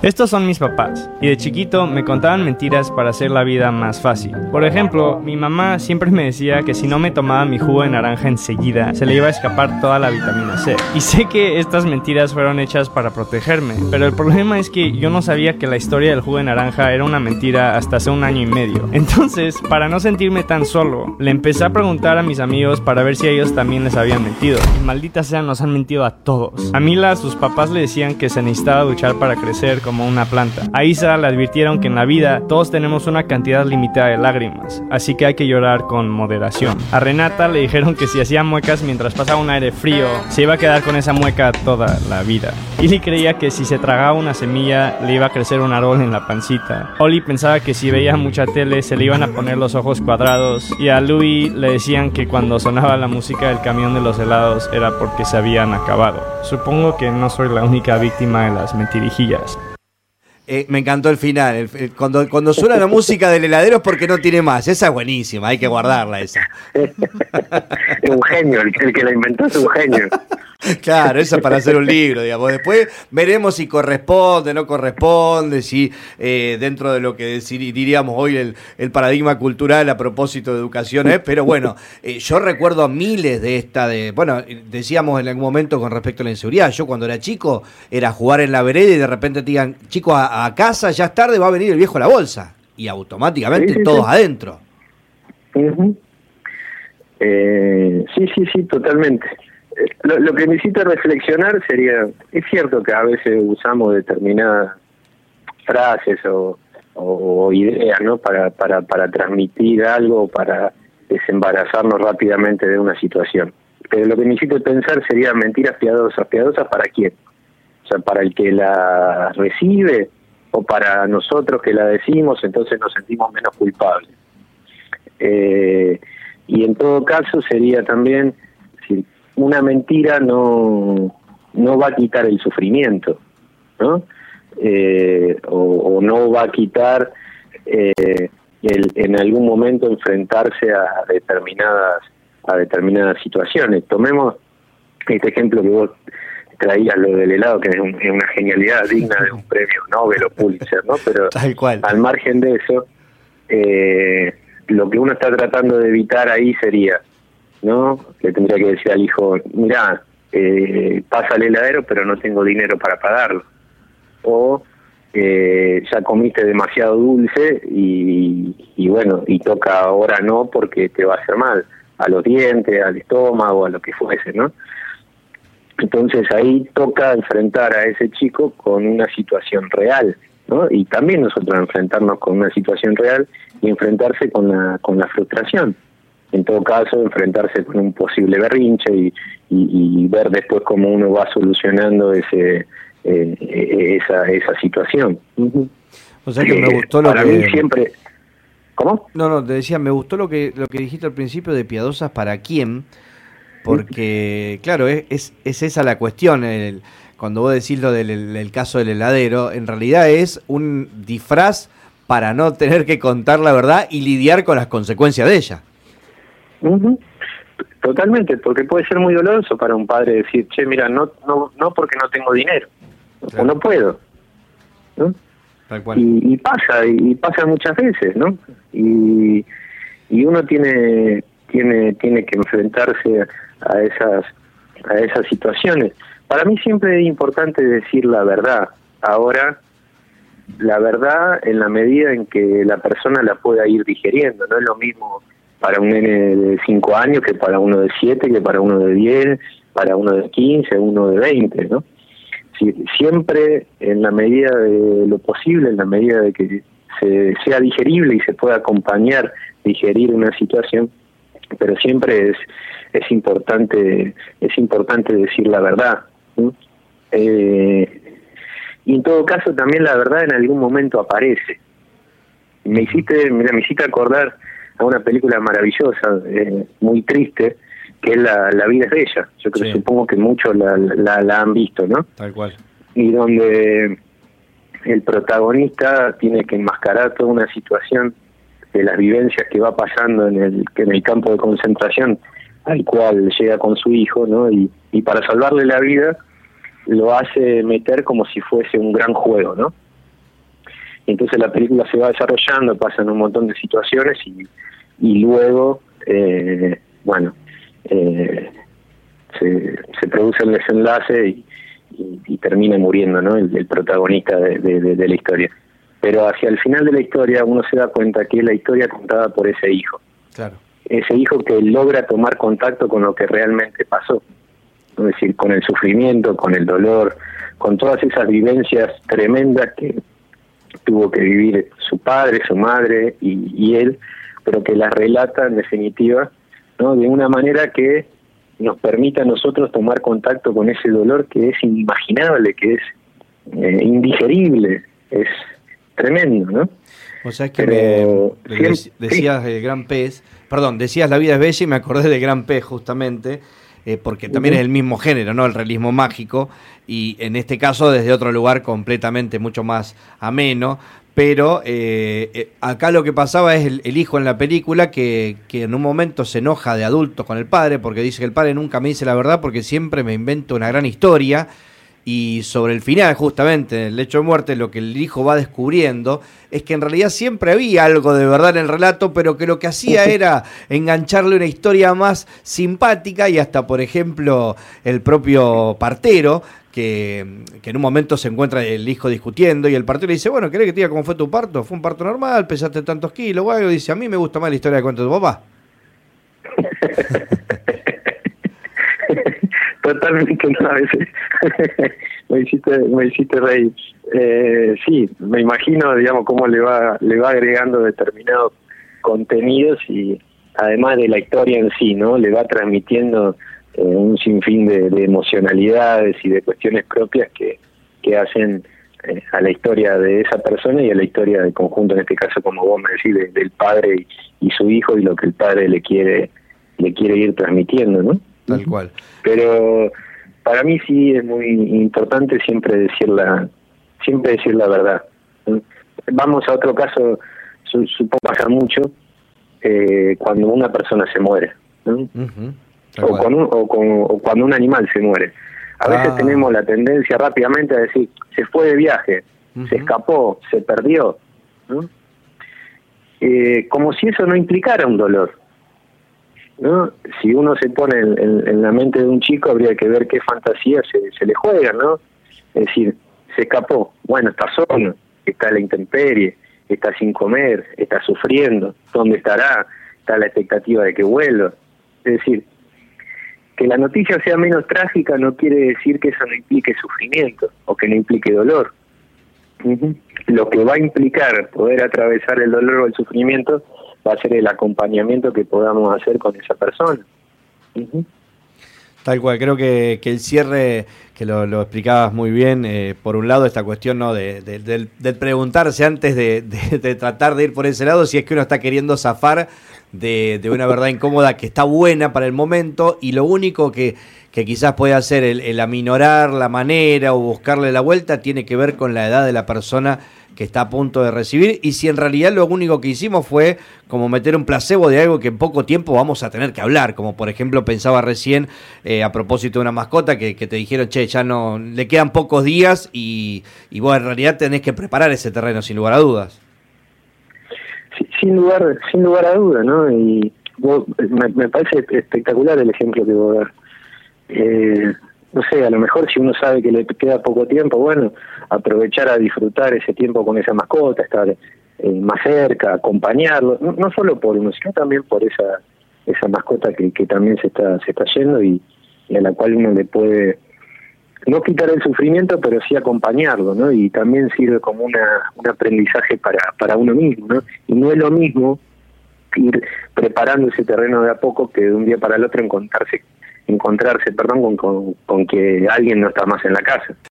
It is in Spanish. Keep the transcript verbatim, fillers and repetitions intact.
Estos son mis papás, y de chiquito me contaban mentiras para hacer la vida más fácil. Por ejemplo, mi mamá siempre me decía que si no me tomaba mi jugo de naranja enseguida, se le iba a escapar toda la vitamina C. Y sé que estas mentiras fueron hechas para protegerme, pero el problema es que yo no sabía que la historia del jugo de naranja era una mentira hasta hace un año y medio. Entonces, para no sentirme tan solo, le empecé a preguntar a mis amigos para ver si a ellos también les habían mentido. Y maldita sea, nos han mentido a todos. A Mila, sus papás le decían que se necesitaba duchar para crecer como una planta. A Isa le advirtieron que en la vida todos tenemos una cantidad limitada de lágrimas, así que hay que llorar con moderación. A Renata le dijeron que si hacía muecas mientras pasaba un aire frío, se iba a quedar con esa mueca toda la vida. Ili creía que si se tragaba una semilla, le iba a crecer un árbol en la pancita. Oli pensaba que si veía mucha tele, se le iban a poner los ojos cuadrados. Y a Louis le decían que cuando sonaba la música del camión de los helados era porque se habían acabado. Supongo que no soy la única víctima de las mentirijillas. Eh, me encantó el final. El, el, cuando, cuando suena la música del heladero es porque no tiene más. Esa es buenísima, hay que guardarla esa. Es un genio, el, el que la inventó es un genio. Claro, eso es para hacer un libro, digamos. Después veremos si corresponde, no corresponde, si eh, dentro de lo que decir, diríamos hoy el, el paradigma cultural a propósito de educación es. Pero bueno, eh, yo recuerdo miles de esta, de bueno, decíamos en algún momento con respecto a la inseguridad. Yo cuando era chico era jugar en la vereda y de repente te digan, chicos, a, a casa, ya es tarde, va a venir el viejo a la bolsa. Y automáticamente sí, sí, todos sí. adentro. Uh-huh. eh, sí, sí, sí, totalmente. Lo, lo que necesita reflexionar sería, es cierto que a veces usamos determinadas frases o, o, o ideas, ¿no? Para, para, para transmitir algo, para desembarazarnos rápidamente de una situación. Pero lo que necesito pensar sería mentiras piadosas. ¿Piadosas para quién? O sea, para el que la recibe o para nosotros que la decimos, entonces nos sentimos menos culpables. Eh, y en todo caso sería también, si una mentira no no va a quitar el sufrimiento, ¿no? Eh, o, o no va a quitar eh, el, en algún momento enfrentarse a determinadas a determinadas situaciones. Tomemos este ejemplo que vos traías, lo del helado, que es, un, es una genialidad digna de un premio Nobel o Pulitzer, ¿no? Pero tal cual. Al margen de eso, eh, lo que uno está tratando de evitar ahí sería, ¿no? Le tendría que decir al hijo, mirá, eh, pasa al heladero pero no tengo dinero para pagarlo. O eh, ya comiste demasiado dulce y, y bueno, y toca ahora no porque te va a hacer mal, a los dientes, al estómago, a lo que fuese, ¿no? Entonces ahí toca enfrentar a ese chico con una situación real, ¿no? Y también nosotros enfrentarnos con una situación real y enfrentarse con la, con la frustración. En todo caso, enfrentarse con un posible berrinche y, y, y ver después cómo uno va solucionando ese eh, esa esa situación. Uh-huh. O sea que me gustó lo Para que... mí siempre... ¿Cómo? No, no, te decía, me gustó lo que lo que dijiste al principio de piadosas para quién, porque, claro, es, es, es esa la cuestión. El, cuando vos decís lo del el, el caso del heladero, en realidad es un disfraz para no tener que contar la verdad y lidiar con las consecuencias de ella. Uh-huh. Totalmente, porque puede ser muy doloroso para un padre decir, che, mira, no no no porque no tengo dinero, claro, o no puedo, ¿no? Tal cual. Y, y pasa, y, y pasa muchas veces, ¿no? Y, y uno tiene tiene tiene que enfrentarse a, a esas a esas situaciones. Para mí siempre es importante decir la verdad. Ahora, la verdad en la medida en que la persona la pueda ir digeriendo. No es lo mismo para un nene de cinco años que para uno de siete, que para uno de diez, para uno de quince, uno de veinte, ¿no? Si, siempre en la medida de lo posible, en la medida de que se, sea digerible y se pueda acompañar, digerir una situación, pero siempre es es importante es importante decir la verdad, ¿sí? Eh, y en todo caso también la verdad en algún momento aparece. Me hiciste, mira, me hiciste acordar a una película maravillosa, eh, muy triste, que es la, la vida es bella. Yo creo, sí, supongo que muchos la, la, la han visto, ¿no? Tal cual. Y donde el protagonista tiene que enmascarar toda una situación de las vivencias que va pasando en el en el campo de concentración al cual llega con su hijo, ¿no? Y, y para salvarle la vida lo hace meter como si fuese un gran juego, ¿no? Y entonces la película se va desarrollando, pasan un montón de situaciones y, y luego, eh, bueno, eh, se, se produce el desenlace y, y, y termina muriendo, ¿no? el, el protagonista de, de, de la historia. Pero hacia el final de la historia uno se da cuenta que es la historia contada por ese hijo. Claro. Ese hijo que logra tomar contacto con lo que realmente pasó. Es decir, con el sufrimiento, con el dolor, con todas esas vivencias tremendas que tuvo que vivir su padre, su madre y, y él, pero que las relata en definitiva, ¿no? De una manera que nos permita a nosotros tomar contacto con ese dolor que es inimaginable, que es eh, indigerible, es tremendo, ¿no? O sea, es que Pero me, me siempre, decías sí. el Gran Pez, perdón, decías La vida es bella y me acordé de Gran Pez justamente, eh, porque también uh-huh. es el mismo género, ¿no? El realismo mágico, y en este caso desde otro lugar completamente mucho más ameno, pero eh, eh, acá lo que pasaba es el, el hijo en la película que, que en un momento se enoja de adulto con el padre porque dice que el padre nunca me dice la verdad porque siempre me invento una gran historia. Y sobre el final, justamente, el hecho de muerte, lo que el hijo va descubriendo es que en realidad siempre había algo de verdad en el relato, pero que lo que hacía era engancharle una historia más simpática y hasta, por ejemplo, el propio partero, que, que en un momento se encuentra el hijo discutiendo y el partero dice, bueno, ¿querés que te diga cómo fue tu parto? Fue un parto normal, pesaste tantos kilos, o algo. Dice, a mí me gusta más la historia que cuenta tu papá. Totalmente, no, a veces me hiciste me hiciste reír. Eh, sí, me imagino, digamos, cómo le va le va agregando determinados contenidos y además de la historia en sí, ¿no? Le va transmitiendo eh, un sinfín de, de emocionalidades y de cuestiones propias que, que hacen eh, a la historia de esa persona y a la historia del conjunto, en este caso, como vos me decís, de, del padre y, y su hijo y lo que el padre le quiere le quiere ir transmitiendo, ¿no? Tal cual. Pero para mí sí es muy importante siempre decir la, siempre decir la verdad. Vamos a otro caso, supongo pasa mucho, eh, cuando una persona se muere, ¿no? Uh-huh. o, con un, o, con, o cuando un animal se muere. A veces ah. tenemos la tendencia rápidamente a decir, se fue de viaje, uh-huh. se escapó, se perdió, ¿no? Eh, como si eso no implicara un dolor, ¿no? Si uno se pone en, en, en la mente de un chico, habría que ver qué fantasía se, se le juega, ¿no? Es decir, se escapó, bueno, está solo, está a la intemperie, está sin comer, está sufriendo, ¿dónde estará? Está la expectativa de que vuelva. Es decir, que la noticia sea menos trágica no quiere decir que eso no implique sufrimiento o que no implique dolor. Uh-huh. Lo que va a implicar poder atravesar el dolor o el sufrimiento va a ser el acompañamiento que podamos hacer con esa persona. Uh-huh. Tal cual, creo que, que el cierre, que lo, lo explicabas muy bien, eh, por un lado esta cuestión, ¿no? de, de, de, de preguntarse antes de, de, de tratar de ir por ese lado, si es que uno está queriendo zafar de, de una verdad incómoda que está buena para el momento, y lo único que, que quizás puede hacer el, el aminorar la manera o buscarle la vuelta tiene que ver con la edad de la persona que está a punto de recibir, y si en realidad lo único que hicimos fue como meter un placebo de algo que en poco tiempo vamos a tener que hablar, como por ejemplo pensaba recién eh, a propósito de una mascota que, que te dijeron, che, ya no, le quedan pocos días y, y vos en realidad tenés que preparar ese terreno sin lugar a dudas. Sí, sin lugar, sin lugar a dudas, ¿no? Y vos, me, me parece espectacular el ejemplo que vos das. Eh, no sé, a lo mejor si uno sabe que le queda poco tiempo, bueno, aprovechar a disfrutar ese tiempo con esa mascota, estar eh, más cerca, acompañarlo, no, no solo por uno, sino también por esa esa mascota que, que también se está se está yendo y, y a la cual uno le puede no quitar el sufrimiento, pero sí acompañarlo, ¿no? Y también sirve como una un aprendizaje para para uno mismo, ¿no? Y no es lo mismo ir preparando ese terreno de a poco que de un día para el otro encontrarse encontrarse, perdón, con, con, con que alguien no está más en la casa.